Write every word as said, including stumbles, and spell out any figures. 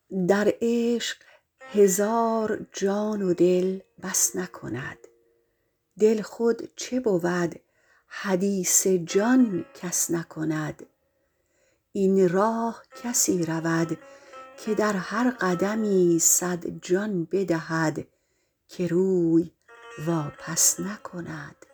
در عشق هزار جان و دل بس نکند، دل خود چه بود حدیث جان کس نکند. این راه کسی رود که در هر قدمی صد جان بدهد که روی واپس نکند.